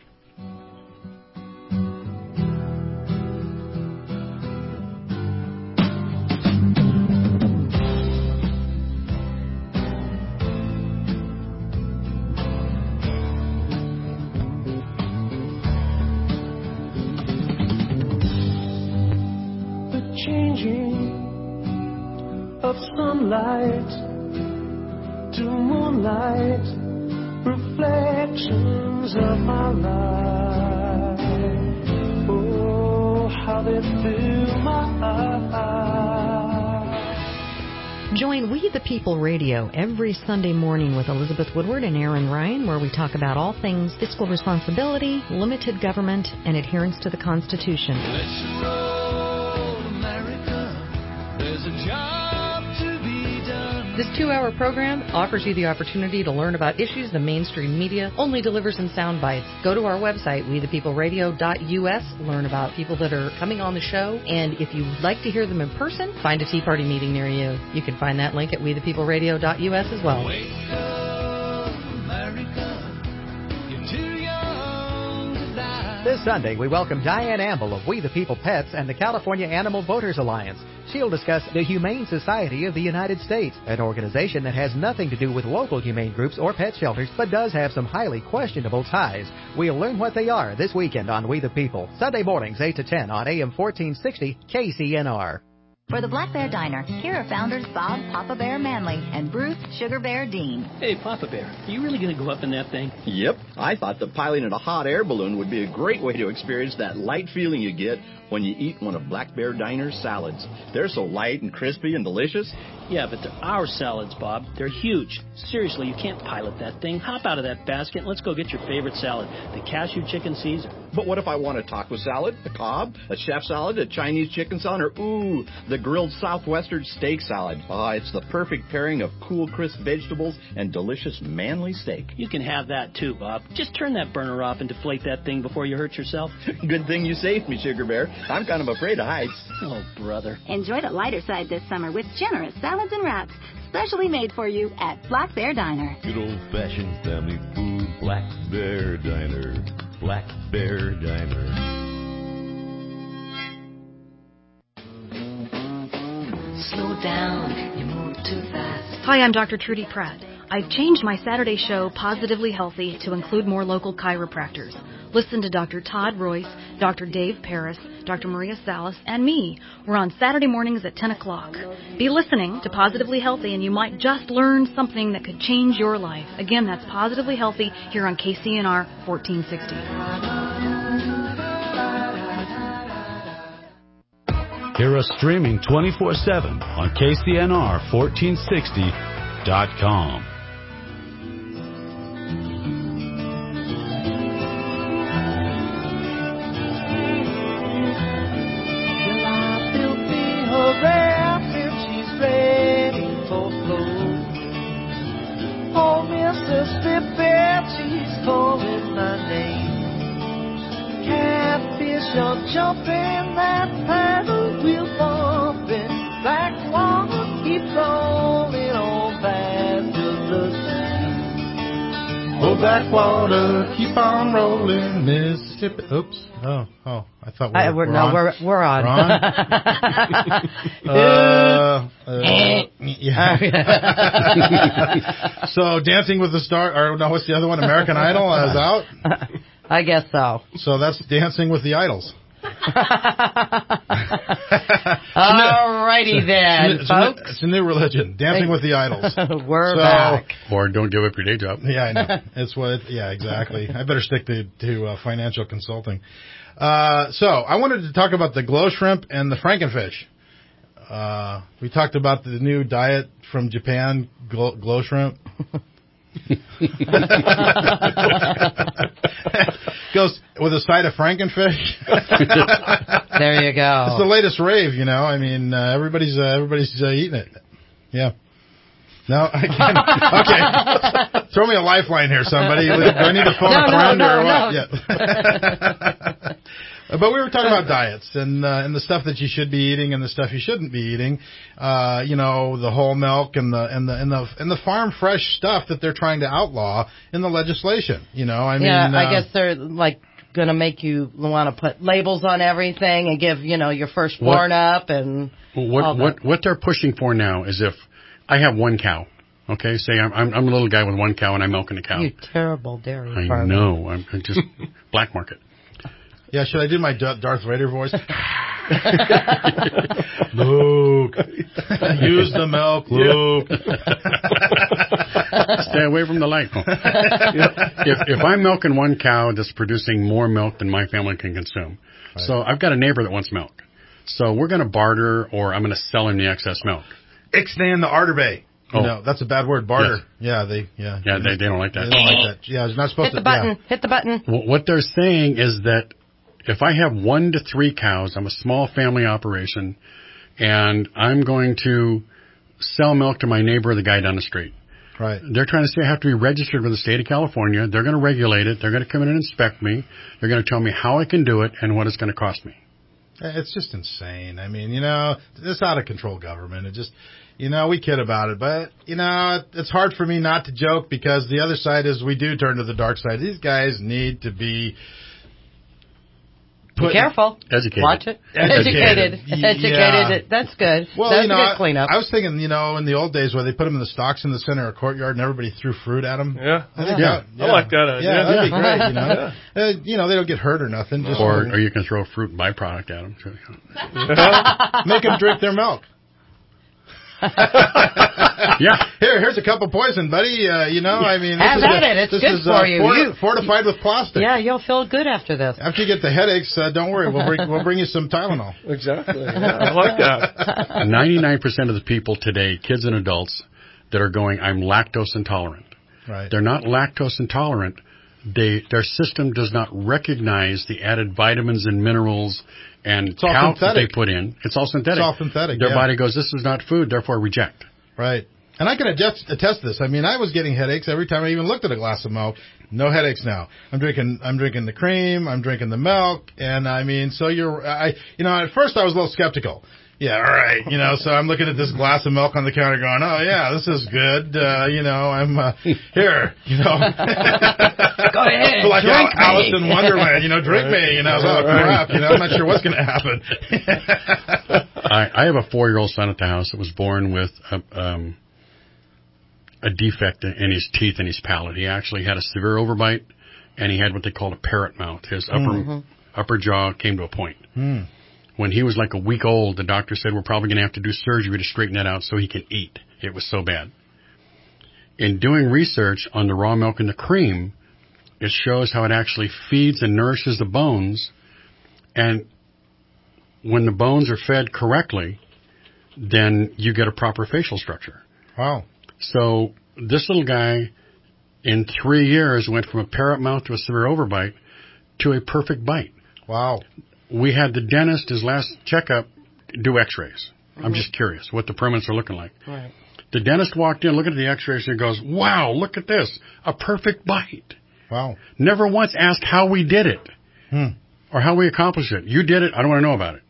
Of sunlight to moonlight, reflections of my life. Oh, how they fill my eyes. Join We the People Radio every Sunday morning with Elizabeth Woodward and Aaron Ryan, where we talk about all things fiscal responsibility, limited government, and adherence to the Constitution. Let's roll, America. There's a job. This two-hour program offers you the opportunity to learn about issues the mainstream media only delivers in sound bites. Go to our website, we the people radio dot U S, learn about people that are coming on the show, and if you'd like to hear them in person, find a Tea Party meeting near you. You can find that link at we the people radio dot U S as well. Wake up, America. You're too young to die. This Sunday, we welcome Diane Amble of We the People Pets and the California Animal Voters Alliance. She'll discuss the Humane Society of the United States, an organization that has nothing to do with local humane groups or pet shelters, but does have some highly questionable ties. We'll learn what they are this weekend on We the People, Sunday mornings eight to ten on A M fourteen sixty K C N R. For the Black Bear Diner, here are founders Bob Papa Bear Manley and Bruce Sugar Bear Dean. Hey, Papa Bear, are you really going to go up in that thing? Yep. I thought that piloting a hot air balloon would be a great way to experience that light feeling you get when you eat one of Black Bear Diner's salads. They're so light and crispy and delicious. Yeah, but they're our salads, Bob. They're huge. Seriously, you can't pilot that thing. Hop out of that basket and let's go get your favorite salad, the cashew chicken Caesar. But what if I want a taco salad, a Cobb, a chef salad, a Chinese chicken salad, or, ooh, the grilled Southwestern steak salad? Ah, it's the perfect pairing of cool, crisp vegetables and delicious Manly steak. You can have that too, Bob. Just turn that burner off and deflate that thing before you hurt yourself. Good thing you saved me, Sugar Bear. I'm kind of afraid of heights. Oh, brother. Enjoy the lighter side this summer with generous salads and wraps, specially made for you at Black Bear Diner. Good old-fashioned family food, Black Bear Diner. Black Bear Diner. Slow down, you move too fast. Hi, I'm Doctor Trudy Pratt. I've changed my Saturday show, Positively Healthy, to include more local chiropractors. Listen to Doctor Todd Royce, Doctor Dave Paris, Doctor Maria Salas, and me. We're on Saturday mornings at ten o'clock. Be listening to Positively Healthy, and you might just learn something that could change your life. Again, that's Positively Healthy here on K C N R fourteen sixty. Hear us streaming twenty-four seven on K C N R fourteen sixty dot com. Jumping that paddle wheel bumping, black water keep rolling on back to the sea. Oh, black water keep on rolling, Mississippi. Oops. Oh, oh. I thought we were, I, we're, we're no, on. we're we're on. We're on? uh, uh, yeah. So, Dancing with the Stars, or no, what's the other one? American Idol is out. I guess so. So that's Dancing with the Idols. Alrighty then, it's folks. A, it's a new religion, Dancing with the Idols. We're so, back. Or don't give up your day job. Yeah, I know. It's what. Yeah, exactly. I better stick to to uh, financial consulting. Uh, so I wanted to talk about the glow shrimp and the frankenfish. Uh, we talked about the new diet from Japan, glow, glow shrimp. Goes with a side of Frankenfish. There you go. It's the latest rave, you know. I mean, uh, everybody's uh, everybody's uh, eating it. Yeah. No, I can't. Okay. Throw me a lifeline here, somebody. Do I need to phone no, a friend no, no, or what? no. Yeah. But we were talking about diets and uh, and the stuff that you should be eating and the stuff you shouldn't be eating. Uh, you know, the whole milk and the and the and the and the farm fresh stuff that they're trying to outlaw in the legislation. You know, I mean, yeah, I uh, guess they're like going to make you want to put labels on everything and give you know your firstborn up and what all what that. what they're pushing for now is if I have one cow. Okay, say I'm I'm, I'm a little guy with one cow and I'm milking a cow. You terrible dairy I farmer. know. I'm I'm just black market. Yeah, should I do my D- Darth Vader voice? Luke, use the milk, Luke. Stay away from the light. if if I'm milking one cow that's producing more milk than my family can consume, right. So I've got a neighbor that wants milk, so we're going to barter or I'm going to sell him the excess milk. Ixnay the Arter Bay. Oh. No, that's a bad word. Barter. Yes. Yeah, they. Yeah. Yeah, they they don't like that. They don't like that. Yeah, it's not supposed Hit the to. button. Yeah. Hit the button. What they're saying is that if I have one to three cows, I'm a small family operation, and I'm going to sell milk to my neighbor, the guy down the street. Right. They're trying to say I have to be registered with the state of California. They're going to regulate it. They're going to come in and inspect me. They're going to tell me how I can do it and what it's going to cost me. It's just insane. I mean, you know, it's out of control government. It just, you know, we kid about it, but, you know, it's hard for me not to joke because the other side is we do turn to the dark side. These guys need to be Be careful. Educated. Watch it. Educated. Educated. Yeah. Educated. That's good. Well, That's you know, a good cleanup. I, I was thinking, you know, in the old days where they put them in the stocks in the center of a courtyard and everybody threw fruit at them. Yeah. I think Yeah. that, yeah. I like that idea. Yeah, that'd be Yeah. great, you know. Yeah. Uh, you know, they don't get hurt or nothing. Just Or, or you can throw a fruit byproduct at them. make them drink their milk. Yeah. Here, here's a cup of poison, buddy. Uh, you know, I mean, this Have is at a, it. It's this good is, for uh, you. forti- You- fortified with plastic. Yeah, you'll feel good after this. After you get the headaches, uh, don't worry. We'll bring we'll bring you some Tylenol. Exactly. Yeah, I like that. ninety-nine percent of the people today, kids and adults, that are going, I'm lactose intolerant. Right. They're not lactose intolerant. They their system does not recognize the added vitamins and minerals and all calc that they synthetic. put in. It's all synthetic. It's all synthetic, Their yeah. body goes, this is not food, therefore reject. Right. And I can attest, attest this. I mean, I was getting headaches every time I even looked at a glass of milk. No headaches now. I'm drinking, I'm drinking the cream, I'm drinking the milk, and I mean, so you're, I, you know, at first I was a little skeptical. Yeah, all right, you know, so I'm looking at this glass of milk on the counter going, oh yeah, this is good, uh, you know, I'm, uh, here, you know. Go ahead, like drink Al- Alice me. in Wonderland, you know, drink me, you know, oh crap, you know, I'm not sure what's going to happen. I, I have a four-year-old son at the house that was born with a, um, a defect in his teeth and his palate. He actually had a severe overbite, and he had what they called a parrot mouth. His upper Mhm. upper jaw came to a point. Hmm. When he was like a week old, the doctor said, we're probably going to have to do surgery to straighten that out so he can eat. It was so bad. In doing research on the raw milk and the cream, it shows how it actually feeds and nourishes the bones. And when the bones are fed correctly, then you get a proper facial structure. Wow. So this little guy, in three years, went from a parrot mouth to a severe overbite to a perfect bite. Wow. We had the dentist, his last checkup, do x-rays. Mm-hmm. I'm just curious what the permanents are looking like. Right. The dentist walked in, looking at the x-rays, and goes, wow, look at this. A perfect bite. Wow. Never once asked how we did it. Hmm. Or how we accomplished it. You did it, I don't want to know about it.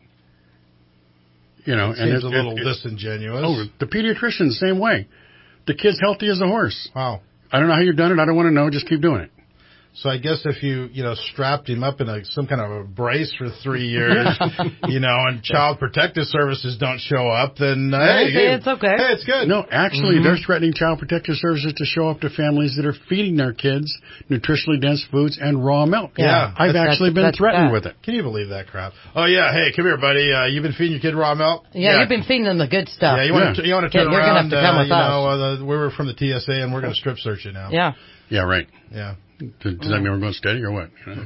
You know, It and seems it, a little it, it, disingenuous. Oh, the pediatrician, the same way. The kid's healthy as a horse. Wow. I don't know how you've done it. I don't want to know. Just keep doing it. So I guess if you, you know, strapped him up in a, some kind of a brace for three years, you know, and Child Protective Services don't show up, then uh, hey, Hey, it's okay. Hey, it's good. No, actually, Mhm. they're threatening Child Protective Services to show up to families that are feeding their kids nutritionally dense foods and raw milk. Yeah. I've That's- actually been that's threatened bad. with it. Can you believe that crap? Oh yeah, hey, come here, buddy. Uh, you've been feeding your kid raw milk. Yeah, you've been feeding them the good stuff. Yeah, you want to you want to Yeah, turn you're around? gonna have to come uh, with you us. know, uh, the, we were from the T S A, and we're going to strip search you now. Yeah. Yeah, right. Yeah. Does, does that mean we're going steady or what? You know?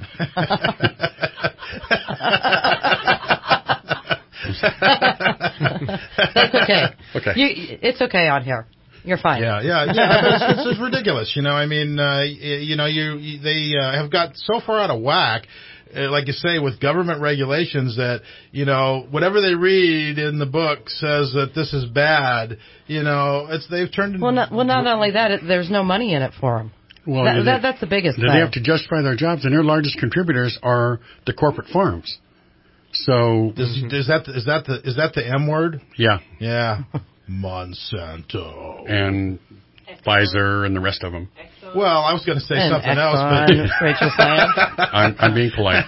That's okay. Okay. You, it's okay on here. You're fine. Yeah, yeah, yeah. But it's, it's, it's ridiculous. You know, I mean, uh, you know, you, you they uh, have got so far out of whack. Uh, like you say, with government regulations that, you know, whatever they read in the book says that this is bad, you know, it's they've turned into... Well, not, well, not only that, it, there's no money in it for them. Well, that, they, that, that's the biggest they thing. They have to justify their jobs, and their largest contributors are the corporate farms. So... Is, is that is that the is that the M word? Yeah. Yeah. Monsanto. And Pfizer and the rest of them. Well, I was going to say and something Exxon, else, but Rachel Plant. I'm, I'm being polite.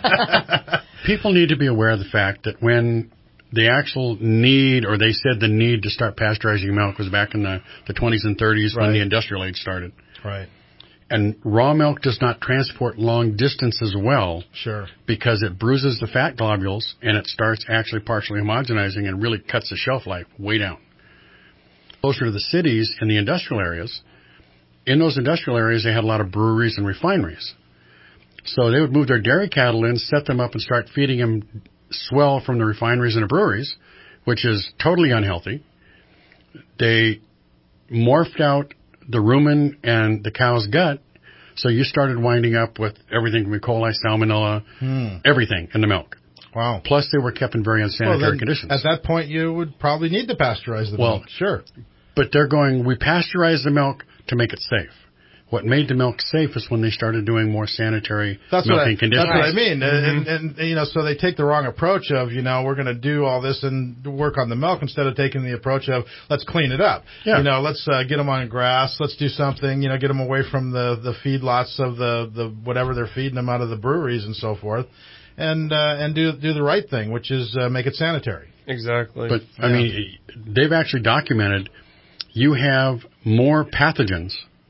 People need to be aware of the fact that when the actual need, or they said the need to start pasteurizing milk was back in the, the twenties and thirties right. when the industrial age started. Right. And raw milk does not transport long distances well. Sure. Because it bruises the fat globules and it starts actually partially homogenizing and really cuts the shelf life way down. Closer to the cities in the industrial areas, in those industrial areas, they had a lot of breweries and refineries. So they would move their dairy cattle in, set them up, and start feeding them swell from the refineries and the breweries, which is totally unhealthy. They morphed out the rumen and the cow's gut, so you started winding up with everything from E. coli, salmonella, hmm. everything in the milk. Wow. Plus, they were kept in very unsanitary well, then, conditions. At that point, you would probably need to pasteurize the well, milk. Sure. But they're going, we pasteurize the milk to make it safe. What made the milk safe is when they started doing more sanitary that's milking what I, conditions. That's what I mean. Mm-hmm. And, and, you know, so they take the wrong approach of, you know, we're going to do all this and work on the milk instead of taking the approach of, let's clean it up. Yeah. You know, let's uh, get them on grass. Let's do something, you know, get them away from the, the feedlots of the, the, whatever they're feeding them out of the breweries and so forth. And, uh, and do, do the right thing, which is uh, make it sanitary. Exactly. But, I yeah. mean, they've actually documented you have more pathogens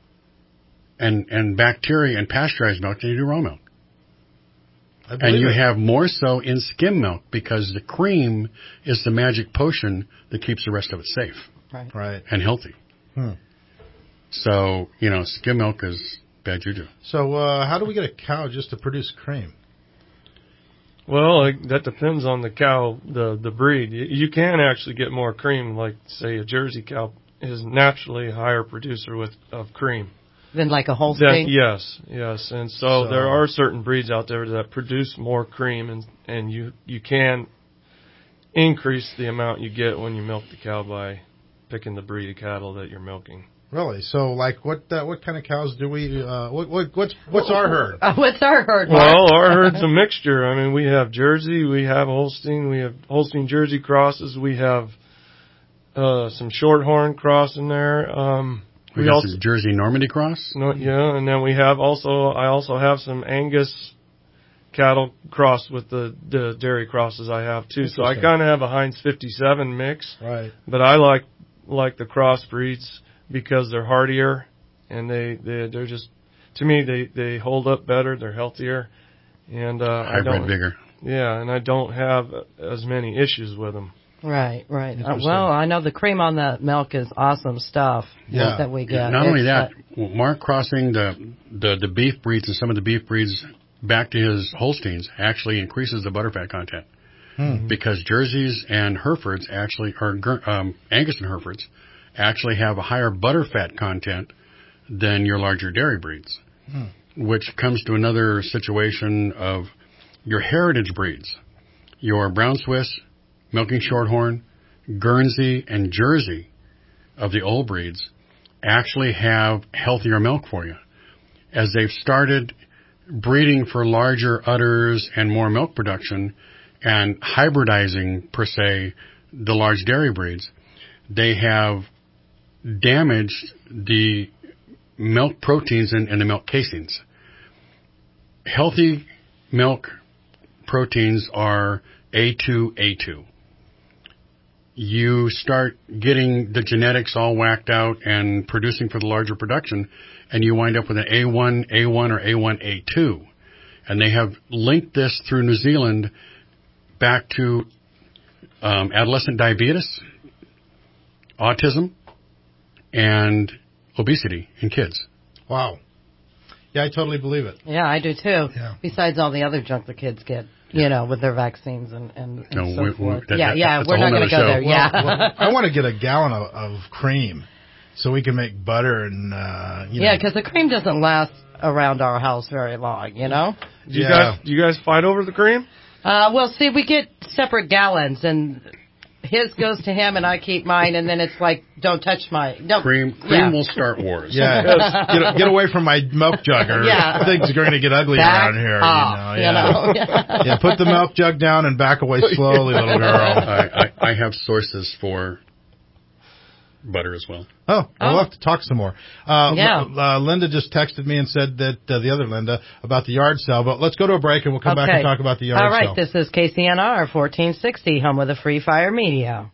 and, and bacteria in pasteurized milk than you do raw milk. And you it. have more so in skim milk because the cream is the magic potion that keeps the rest of it safe. Right. Right. And healthy. Hmm. So, you know, skim milk is bad juju. So, uh, how do we get a cow just to produce cream? Well, like, that depends on the cow, the the breed. You, you can actually get more cream, like, say, a Jersey cow is naturally a higher producer with of cream. Than like a Holstein? That, yes, yes. And so, so there are certain breeds out there that produce more cream, and, and you, you can increase the amount you get when you milk the cow by picking the breed of cattle that you're milking. Really? So, like, what uh, what kind of cows do we? Uh, what, what what's what's our herd? Uh, what's our herd? Well, our herd's a mixture. I mean, we have Jersey, we have Holstein, we have Holstein Jersey crosses, we have uh, some Shorthorn cross in there. Um, we, we got also some Jersey Normandy cross. No, yeah, and then we have also I also have some Angus cattle crossed with the the dairy crosses I have too. So I kind of have a Heinz fifty-seven mix. Right. But I like like the crossbreeds because they're hardier and they, they they're just, to me, they, they hold up better, they're healthier, and uh, I hybrid don't, vigor. Yeah, and I don't have as many issues with them. Right, right. Uh, well, I know the cream on that milk is awesome stuff. Yeah. That we get. Not it's, only that, uh, Mark crossing the, the the beef breeds and some of the beef breeds back to his Holsteins actually increases the butterfat content. Hmm. Because Jerseys and Herefords actually, or um, Angus and Herefords, actually have a higher butterfat content than your larger dairy breeds, hmm. which comes to another situation of your heritage breeds, your Brown Swiss, Milking Shorthorn, Guernsey, and Jersey of the old breeds actually have healthier milk for you. As they've started breeding for larger udders and more milk production and hybridizing, per se, the large dairy breeds, they have damaged the milk proteins in, in the milk casings. Healthy milk proteins are A two A two. You start getting the genetics all whacked out and producing for the larger production, and you wind up with an A one A one or A one A two. And they have linked this through New Zealand back to um, adolescent diabetes, autism, and obesity in kids. Wow. Yeah, I totally believe it. Yeah, I do too. Yeah. Besides all the other junk the kids get, you yeah. know, with their vaccines and, and, and no, so we, forth. that, yeah, that, yeah, that's we're not going to go show. there. Well, yeah. well, I want to get a gallon of, of cream so we can make butter and uh, you yeah, know. because the cream doesn't last around our house very long, you know. Do you Yeah. guys do you guys fight over the cream? Uh, well, see, we get separate gallons, and his goes to him, and I keep mine, and then it's like, don't touch my don't, Cream, cream yeah. will start wars. Yeah, get, get away from my milk jug, or Yeah. things are going to get ugly Back around here. off, you you know, know. yeah. Yeah, put the milk jug down and back away slowly, little girl. I, I, I have sources for butter as well. Oh, we'll Oh. have to talk some more. Uh, Yeah. L- uh, Linda just texted me and said that uh, the other Linda about the yard sale. But let's go to a break and we'll come back and talk about the yard All right, sale. this is K C N R fourteen sixty, home of the Free Fire Media.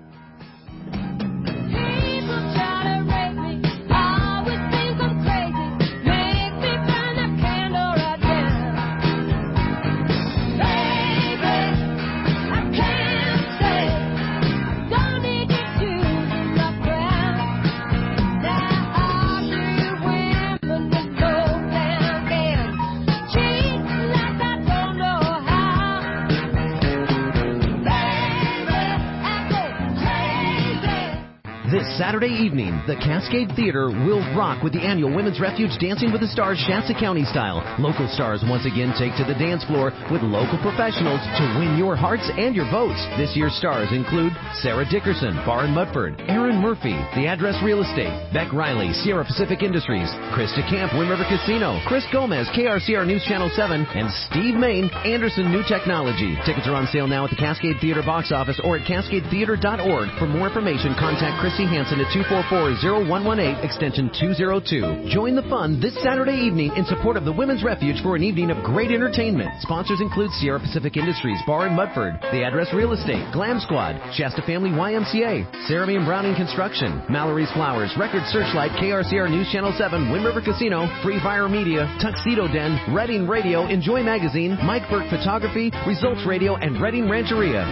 This Saturday evening, the Cascade Theater will rock with the annual Women's Refuge Dancing with the Stars Shasta County style. Local stars once again take to the dance floor with local professionals to win your hearts and your votes. This year's stars include Sarah Dickerson, Bar in Mudford, Aaron Murphy, The Address Real Estate, Beck Riley, Sierra Pacific Industries, Krista Camp, Wind River Casino, Chris Gomez, K R C R News Channel seven, and Steve Main, Anderson New Technology. Tickets are on sale now at the Cascade Theater box office or at cascade theater dot org. For more information, contact Chrissy Hansen at two four four, zero one one eight, extension two oh two. Join the fun this Saturday evening in support of the Women's Refuge for an evening of great entertainment. Sponsors include Sierra Pacific Industries, Bar in Mudford, The Address Real Estate, Glam Squad, Shasta Family Y M C A, Sarah and Browning Construction, Mallory's Flowers, Record Searchlight, K R C R News Channel seven, Wind River Casino, Free Fire Media, Tuxedo Den, Reading Radio, Enjoy Magazine, Mike Burke Photography, Results Radio, and Reading Rancheria.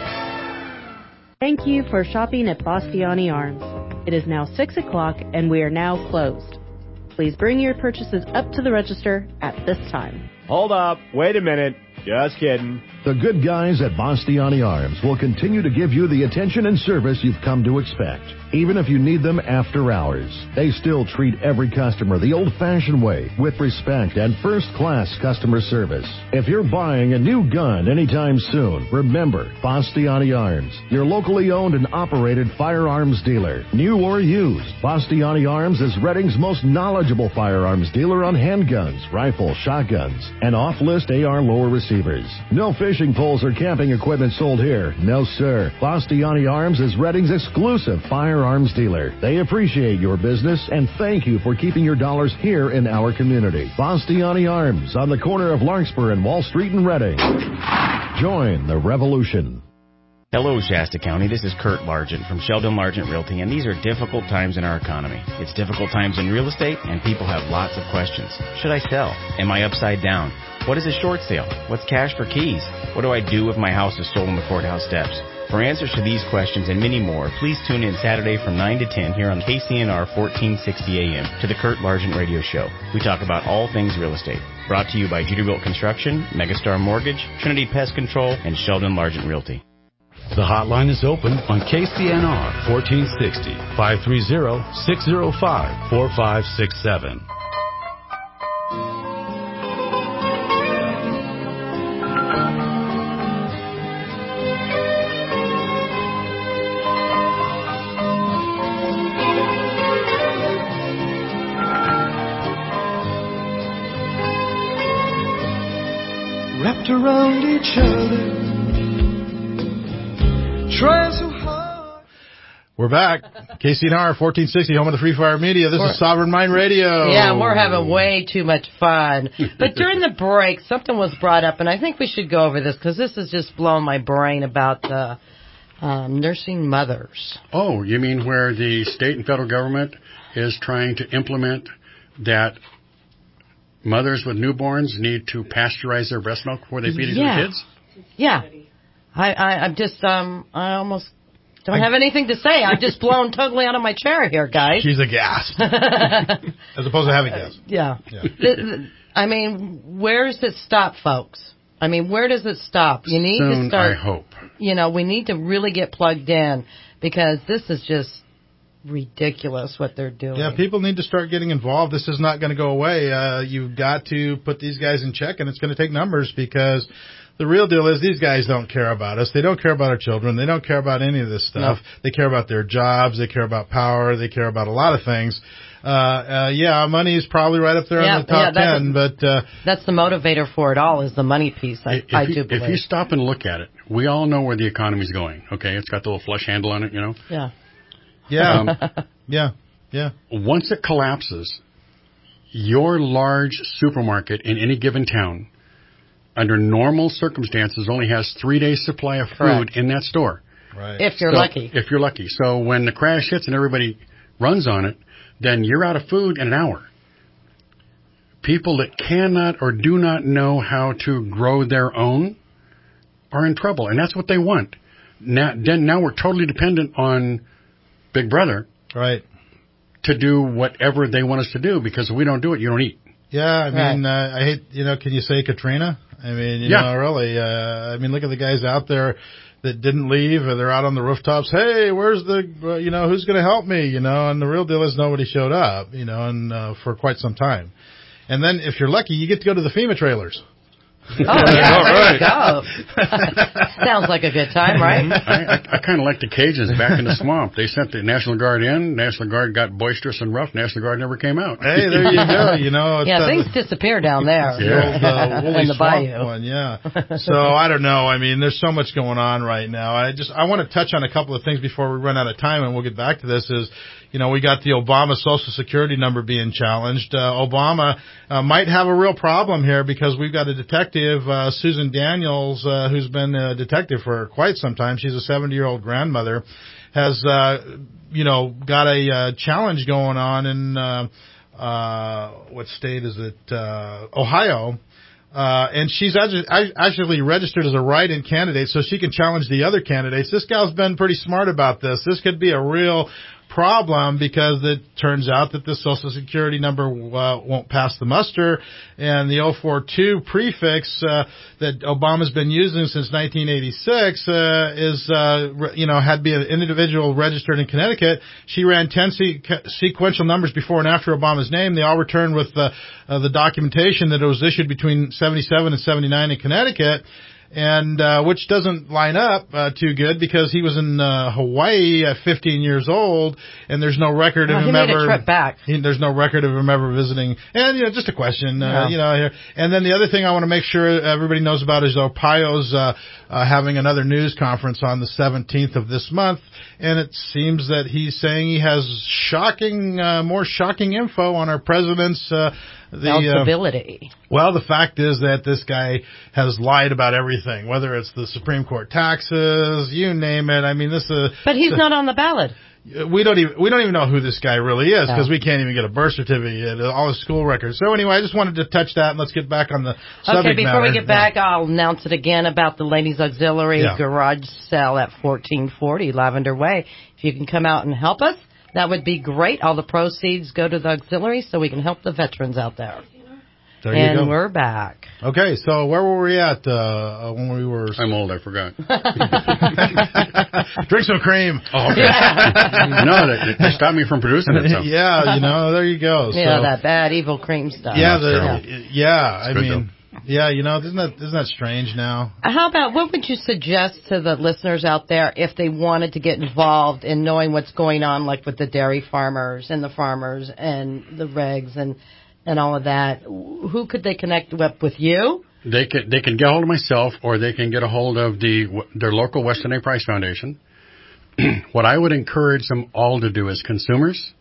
Thank you for shopping at Bastiani Arms. It is now six o'clock and we are now closed. Please bring your purchases up to the register at this time. Hold up. Wait a minute. Just kidding. The good guys at Bastiani Arms will continue to give you the attention and service you've come to expect, even if you need them after hours. They still treat every customer the old-fashioned way, with respect and first-class customer service. If you're buying a new gun anytime soon, remember Bastiani Arms, your locally owned and operated firearms dealer. New or used, Bastiani Arms is Reading's most knowledgeable firearms dealer on handguns, rifles, shotguns, and off-list A R lower receivers. No fishing poles or camping equipment sold here. No, sir. Bastiani Arms is Reading's exclusive firearms dealer. They appreciate your business and thank you for keeping your dollars here in our community. Bastiani Arms on the corner of Larkspur and Wall Street in Reading. Join the revolution. Hello, Shasta County. This is Kurt Largent from Sheldon Largent Realty, and these are difficult times in our economy. It's difficult times in real estate, and people have lots of questions. Should I sell? Am I upside down? What is a short sale? What's cash for keys? What do I do if my house is sold on the courthouse steps? For answers to these questions and many more, please tune in Saturday from nine to ten here on K C N R fourteen sixty A M to the Kurt Largent Radio Show. We talk about all things real estate. Brought to you by Jeterbilt Construction, Megastar Mortgage, Trinity Pest Control, and Sheldon Largent Realty. The hotline is open on K C N R fourteen sixty, five three zero, six zero five, four five six seven. Wrapped around each other, trying so hard. We're back. K C N R fourteen sixty, home of the Free Fire Media. This We're, is Sovereign Mind Radio. Yeah, and we're having way too much fun. But during the break, something was brought up, and I think we should go over this because this has just blown my brain about the um, nursing mothers. Oh, you mean where the state and federal government is trying to implement that mothers with newborns need to pasteurize their breast milk before they feed it yeah. to the kids? Yeah. I, I, I'm just, um, I almost don't have anything to say. I'm just blown totally out of my chair here, guys. She's aghast. As opposed to having gas. Yeah. yeah. The, the, I mean, where does it stop, folks? I mean, where does it stop? You need Soon, to start. I hope. You know, we need to really get plugged in because this is just ridiculous what they're doing. Yeah, people need to start getting involved. This is not going to go away. Uh, you've got to put these guys in check, and it's going to take numbers because the real deal is these guys don't care about us. They don't care about our children. They don't care about any of this stuff. No. They care about their jobs. They care about power. They care about a lot of things. Uh, uh, yeah, money is probably right up there yeah, in the top yeah, ten, but, uh, that's the motivator for it all is the money piece. I, if I you, do believe. If you stop and look at it, we all know where the economy's going. Okay, it's got the little flush handle on it, you know. Yeah. Yeah. Um, yeah. Yeah. Once it collapses, your large supermarket in any given town, under normal circumstances, only has three days' supply of food Correct. in that store. Right. If you're So, lucky. If you're lucky. So when the crash hits and everybody runs on it, then you're out of food in an hour. People that cannot or do not know how to grow their own are in trouble, and that's what they want. Now, then now we're totally dependent on Big Brother, right, to do whatever they want us to do, because if we don't do it, you don't eat. Yeah, I mean, Right. uh, I hate, you know, can you say Katrina? I mean, you Yeah. know, really, uh, I mean, look at the guys out there that didn't leave, or they're out on the rooftops. Hey, where's the, uh, you know, who's going to help me? You know, and the real deal is nobody showed up, you know, and, uh, for quite some time. And then if you're lucky, you get to go to the FEMA trailers. Oh, yeah, there you go. Sounds like a good time, right? I, I, I kind of like the Cajuns back in the swamp. They sent the National Guard in. National Guard got boisterous and rough. National Guard never came out. Hey, there you go. You know, it's Yeah, uh, things disappear down there. the old, uh, woolly in the swamp bayou. one, yeah. So I don't know. I mean, there's so much going on right now. I just I want to touch on a couple of things before we run out of time, and we'll get back to this. Is you know, we got the Obama Social Security number being challenged. Uh, Obama uh, might have a real problem here because we've got a detective, uh, Susan Daniels, uh, who's been a detective for quite some time. She's a seventy-year-old grandmother, has, uh, you know, got a uh, challenge going on in, uh, uh, what state is it? Uh, Ohio. Uh, and she's actually, actually registered as a write-in candidate so she can challenge the other candidates. This gal's been pretty smart about this. This could be a real problem because it turns out that the Social Security number uh, won't pass the muster, and the oh four two prefix uh, that Obama's been using since nineteen eighty-six uh, is, uh, re- you know, had to be an individual registered in Connecticut. She ran ten se- sequential numbers before and after Obama's name. They all returned with uh, uh, the documentation that it was issued between seventy-seven and seventy-nine in Connecticut. And, uh, which doesn't line up, uh, too good because he was in, uh, Hawaii at fifteen years old and there's no record of Oh, him he made ever. a trip back. He, there's no record of him ever visiting. And, you know, just a question, uh, Yeah. you know, here. And then the other thing I want to make sure everybody knows about is Ohio's, uh, uh, having another news conference on the seventeenth of this month. And it seems that he's saying he has shocking, uh, more shocking info on our president's, uh, the, Eligibility. uh, well, the fact is that this guy has lied about everything, whether it's the Supreme Court taxes, you name it. I mean, this is. But he's not on the ballot. We don't even we don't even know who this guy really is because No. we can't even get a birth certificate, all his school records. So anyway, I just wanted to touch that, and let's get back on the subject Okay, before matter. we get back, I'll announce it again about the Ladies Auxiliary Yeah. garage sale at fourteen forty Lavender Way. If you can come out and help us, that would be great. All the proceeds go to the auxiliary so we can help the veterans out there. There you and go. we're back. Okay, so where were we at uh, when we were? I'm old. I forgot. Drink some cream. Oh, okay. No, they, they stopped me from producing it. So. Yeah, you know, there you go. Yeah, so, that bad evil cream stuff. yeah, That's the, yeah. I good, mean, yeah, you know, isn't that isn't that strange now? How about, what would you suggest to the listeners out there if they wanted to get involved in knowing what's going on, like with the dairy farmers and the farmers and the regs and, and all of that? Who could they connect with, with you? They can they can get a hold of myself, or they can get a hold of the their local Weston A. Price Foundation. What I would encourage them all to do as consumers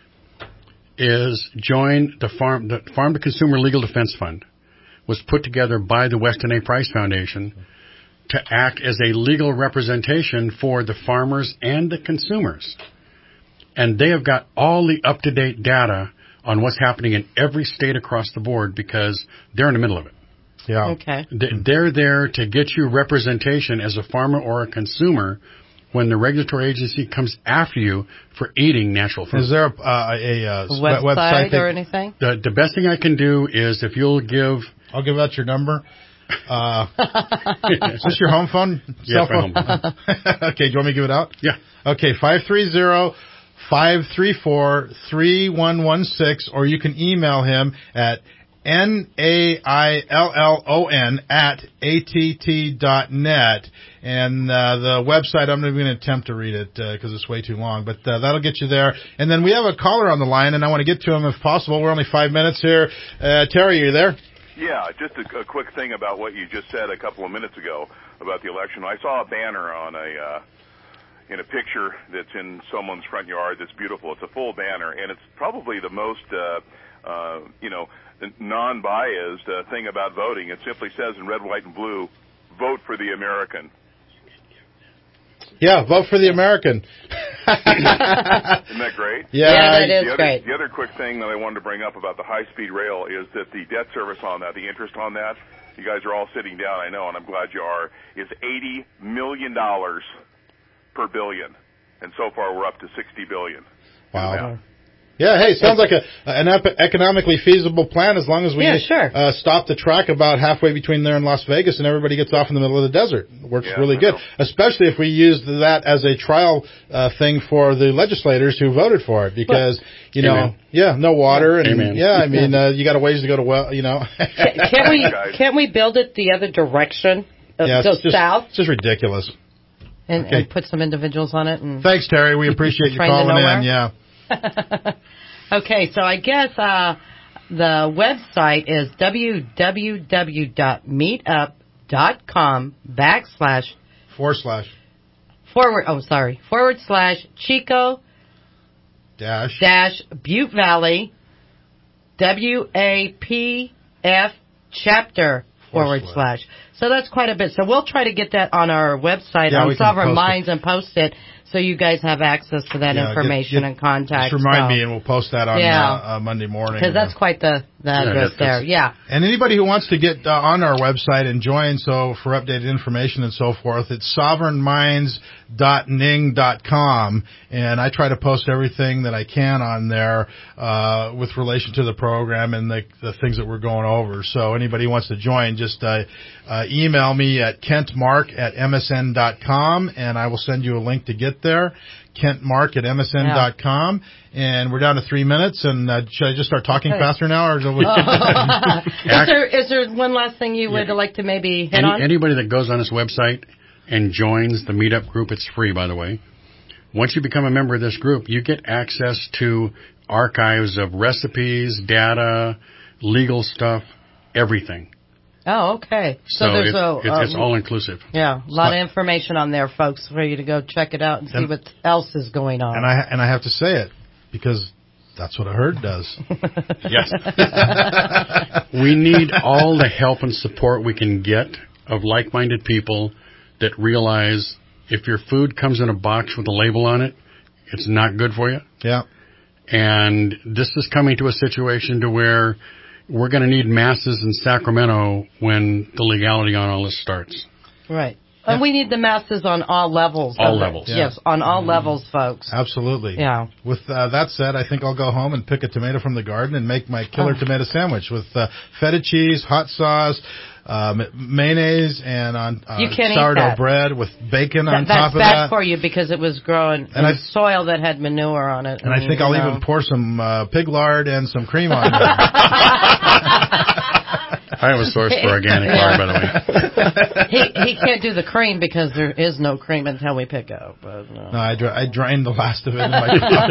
is join the farm the Farm to Consumer Legal Defense Fund. Was put together by the Weston A. Price Foundation to act as a legal representation for the farmers and the consumers. And they have got all the up-to-date data on what's happening in every state across the board because they're in the middle of it. Yeah. Okay. They're there to get you representation as a farmer or a consumer when the regulatory agency comes after you for eating natural food. Is there a, uh, a, uh, A website, website or that, anything? The, the best thing I can do is if you'll give... I'll give out your number. Uh, is this your home phone? Yeah, Cell phone? my home phone. Okay, do you want me to give it out? Yeah. Okay, five three zero, five three four, three one one six, or you can email him at N A I L L O N at A T T dot net. And uh, the website, I'm not even going to attempt to read it because uh, it's way too long, but uh, that'll get you there. And then we have a caller on the line, and I want to get to him if possible. We're only five minutes here. Uh, Terry, are you there? Yeah, just a, a quick thing about what you just said a couple of minutes ago about the election. I saw a banner on a uh, in a picture that's in someone's front yard that's beautiful. It's a full banner, and it's probably the most, uh, uh, you know, non-biased uh, thing about voting. It simply says in red, white, and blue, vote for the American. Yeah, vote for the American. Isn't that great? Yeah, yeah that is the other, great. The other quick thing that I wanted to bring up about the high-speed rail is that the debt service on that, the interest on that, you guys are all sitting down, I know, and I'm glad you are, is eighty million dollars per billion. And so far we're up to sixty billion dollars. Wow. Yeah, hey, sounds like a an ep- economically feasible plan as long as we yeah, sure. uh, stop the track about halfway between there and Las Vegas and everybody gets off in the middle of the desert. It works yeah, really I good, know. especially if we use that as a trial uh, thing for the legislators who voted for it because, you know, Amen. yeah, no water. and Amen. Yeah, I mean, uh, you got a ways to go to, well, you know. Can't we, can't we build it the other direction? Uh, yeah, go it's just, south? It's just ridiculous. And, Okay. and put some individuals on it. And Thanks, Terry. We appreciate you Train to calling nowhere? in. Yeah. Okay, so I guess uh, the website is www.meetup.com backslash Forward slash. forward, oh, sorry, forward slash Chico Dash. dash Butte Valley W A P F chapter forward Forward slash. So that's quite a bit. So we'll try to get that on our website Yeah, on we can Sovereign post it. Minds and post it so you guys have access to that Yeah, information get- and contact. Just remind so. me, and we'll post that on Yeah. uh, uh, Monday morning. Because that's quite the, the address that's- there. Yeah. And anybody who wants to get uh, on our website and join, so for updated information and so forth, it's sovereign minds dot ning dot com, and I try to post everything that I can on there uh, with relation to the program and the, the things that we're going over. So anybody who wants to join, just uh, uh, email me at kentmark at m s n dot com, and I will send you a link to get there. kentmark at m s n dot com, yeah. And we're down to three minutes, and uh, should I just start talking Okay. faster now? Or is, it is, there, is there one last thing you would Yeah. like to maybe hit Any, on? anybody that goes on this website and joins the meetup group, it's free, by the way. Once you become a member of this group, you get access to archives of recipes, data, legal stuff, everything. Oh, okay. So, So there's it, a... it's, um, it's all inclusive. Yeah, a lot of information on there, folks, for you to go check it out and see And- what else is going on. And I and I have to say it because that's what a herd does. Yes. We need all the help and support we can get of like-minded people that realize if your food comes in a box with a label on it, it's not good for you. Yeah. And this is coming to a situation to where we're going to need masses in Sacramento when the legality on all this starts. Right. And we need the masses on all levels. All of it. levels. Yes, on all levels, folks. Absolutely. Yeah. With uh, that said, I think I'll go home and pick a tomato from the garden and make my killer Oh. tomato sandwich with uh, feta cheese, hot sauce, um, mayonnaise, and on uh, You can't eat sourdough that. bread with bacon That- on that's top of bad that. for you because it was growing And in I- soil that had manure on it. And I think I'll you know. even pour some uh, pig lard and some cream on there. I have a source for organic Yeah. lard, by the way. he he can't do the cream because there is no cream until we pick up. But no. No, I, dra- I drained the last of it in my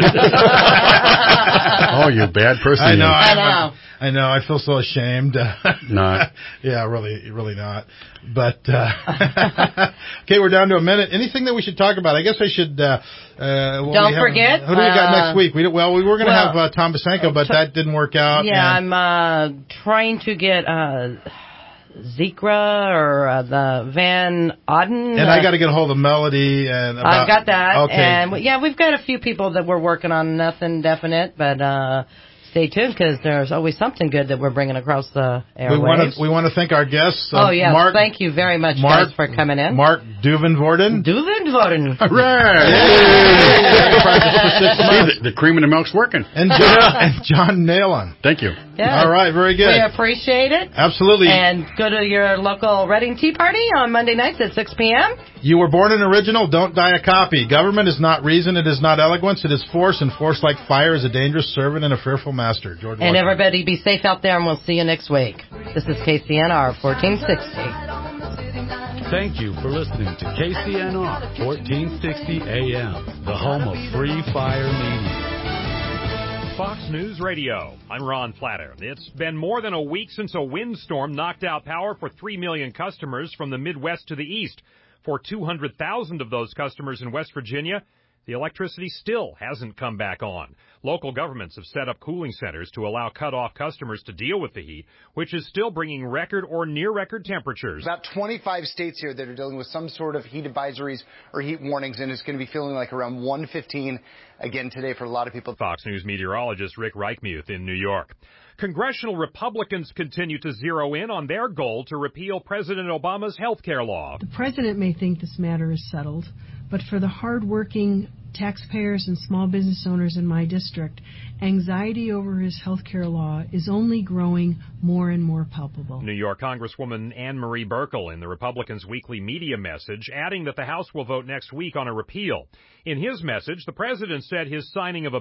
Oh, you bad person. I know. you. I I'm- know. I know. I feel so ashamed. Not. Yeah, really, really not. But uh, okay, we're down to a minute. Anything that we should talk about? I guess I should. Uh, uh, what Don't we have- forget, Who do we got uh, next week? We don't- well, we were going to well, have uh, Tom Basenko, but t- that didn't work out. Yeah, and- I'm uh, trying to get uh, Zekra or uh, the Van Auden. And I got to get a hold of Melody and about, I've got that. Okay. And we, yeah, we've got a few people that we're working on. Nothing definite, but uh, stay tuned because there's always something good that we're bringing across the airwaves. we want to we want to thank our guests. Uh, oh, yes. Mark, Thank you very much, Mark, guys, for coming in. Mark Duvenvorden. Duven? good voting. See, the, the cream in the milk's working. And John, and John Nailon. Thank you. Yeah. All right, very good. We appreciate it. Absolutely. And go to your local Reading Tea Party on Monday nights at six p.m. You were born an original, don't die a copy. Government is not reason, it is not eloquence, it is force, and force like fire is a dangerous servant and a fearful master. George And Washington. everybody be safe out there, and we'll see you next week. This is K C N R fourteen sixty. Thank you for listening to K C N R fourteen sixty A M, the home of free fire media. Fox News Radio. I'm Ron Platter. It's been more than a week since a windstorm knocked out power for three million customers from the Midwest to the East. For two hundred thousand of those customers in West Virginia, the electricity still hasn't come back on. Local governments have set up cooling centers to allow cut-off customers to deal with the heat, which is still bringing record or near-record temperatures. About twenty-five states here that are dealing with some sort of heat advisories or heat warnings, and it's going to be feeling like around one fifteen again today for a lot of people. Fox News meteorologist Rick Reichmuth in New York. Congressional Republicans continue to zero in on their goal to repeal President Obama's health care law. The president may think this matter is settled, but for the hardworking taxpayers and small business owners in my district, anxiety over his health care law is only growing more and more palpable. New York Congresswoman Anne Marie Burkle in the Republicans' weekly media message, adding that the House will vote next week on a repeal. In his message, the president said his signing of a